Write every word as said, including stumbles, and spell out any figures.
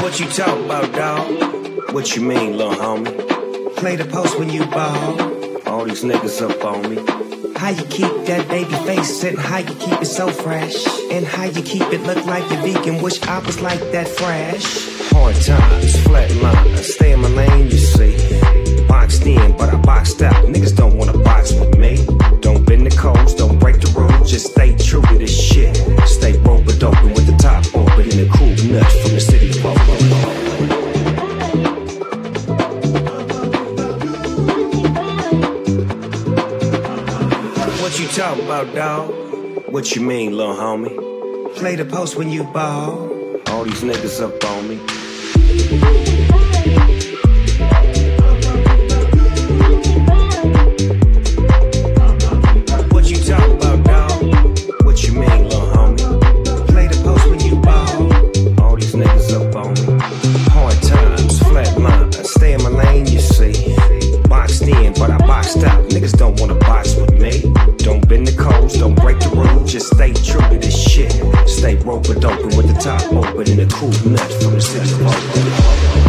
What you talk about, dawg? What you mean, lil' homie? Play the post when you ball. All these niggas up on me. How you keep that baby face and how you keep it so fresh, and how you keep it look like you're vegan. Wish I was like that fresh. Hard times, flat line, I stay in my lane, you see. Boxed in, but I boxed out. Niggas don't wanna box with me. Don't bend the codes, don't break the rules. Just stay true to this shit. Stay rope-a-dope open with the top open in the cool nuts from the city of Oakland. What you talking about, dawg? What you mean, lil' homie? Play the post when you ball. All these niggas up on me. What you talking about, dawg? What you mean, lil' homie? Play the post when you ball. All these niggas up on me. Hard times, flat line, I stay in my lane, you see. Boxed in, but I boxed out. Niggas don't wanna box with me. Don't bend the codes, don't break the rules. Just stay true to this shit. Stay rope-a-dope with the top open in the cool nuts from the city of Oakland.